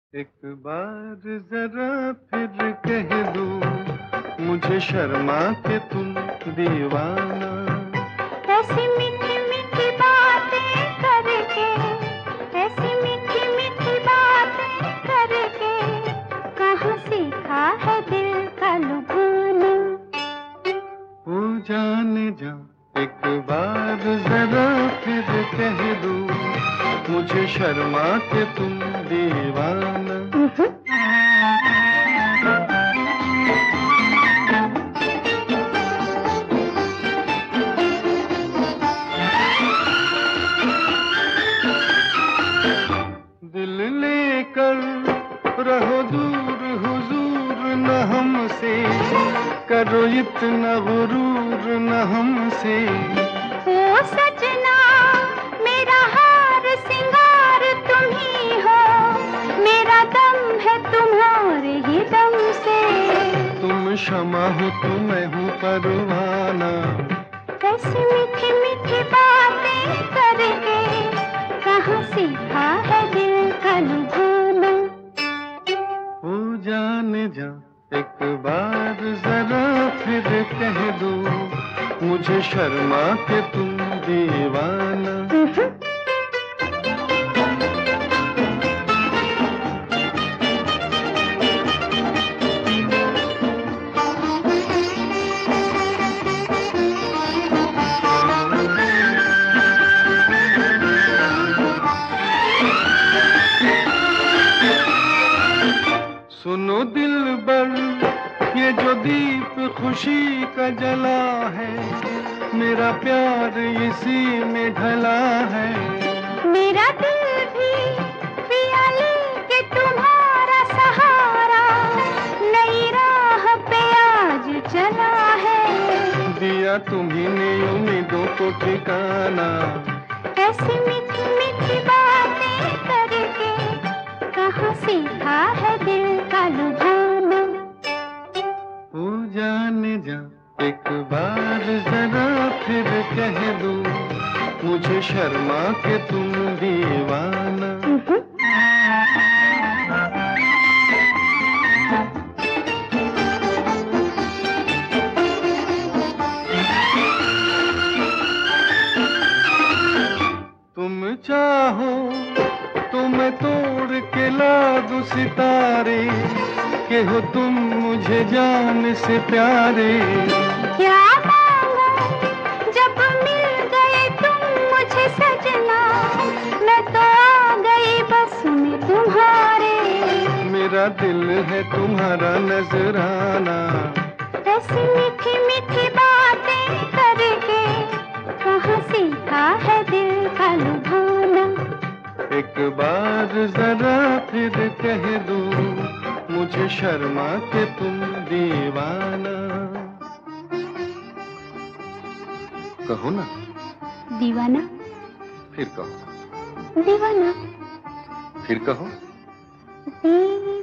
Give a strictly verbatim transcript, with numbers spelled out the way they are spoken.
एक बार जरा फिर कह दूं, मुझे शर्मा के तुम दीवाना। ऐसी मीठी मीठी बातें करके, ऐसी मीठी मीठी बातें करके, कहाँ सीखा है दिल का लुभाना। ओ जाने जा, एक बार जरा फिर कह दूं, मुझे शर्मा के तुम दीवाना। दिल लेकर रहो दूर हुजूर न हमसे, करो इतना गुरूर न हमसे। ओ सजना मेरा हार सिंगार तुम ही हो, मेरा दम है तुम्हारे ही दम से। तुम शमा हो तो मैं हूँ परवाना। ऐसी मीठी मीठी बातें करके, कहाँ सीखा है दिल का लुभाना। हो जाने जा, एक बार जरा फिर कह दो, मुझे शर्मा के तुम दीवाना। सुनो दिलबर, ये जो दीप खुशी का जला है, मेरा प्यार इसी में ढला है। मेरा दिल भी पिया लेके तुम्हारा सहारा, नई राह पे आज चला है। दिया तुम्ही ने उम्मीदों को ठिकाना। ऐसी मीठी मीठी बातें करके, कहाँ सीखा है दिल का लुभाना। हो जाने जा, एक बार जरा फिर कह दो, मुझे शर्मा के तुम दीवाना। तुम चाहो तो मैं तोड़ के ला दूं सितारे, के हो तुम मुझे जान से प्यारे। क्या मांगा जब मिल गए तुम मुझे सजना, मैं तो आ गई बस में तुम्हारे। मेरा दिल है तुम्हारा नजराना। ऐसी मीठी मीठी बातें करके, कहाँ सीखा है दिल का लुभाना। एक बार जरा फिर कह दूं, मुझे शर्मा के तुम दीवाना। कहो ना। दीवाना। फिर कहो। दीवाना। फिर कहो। दीवाना।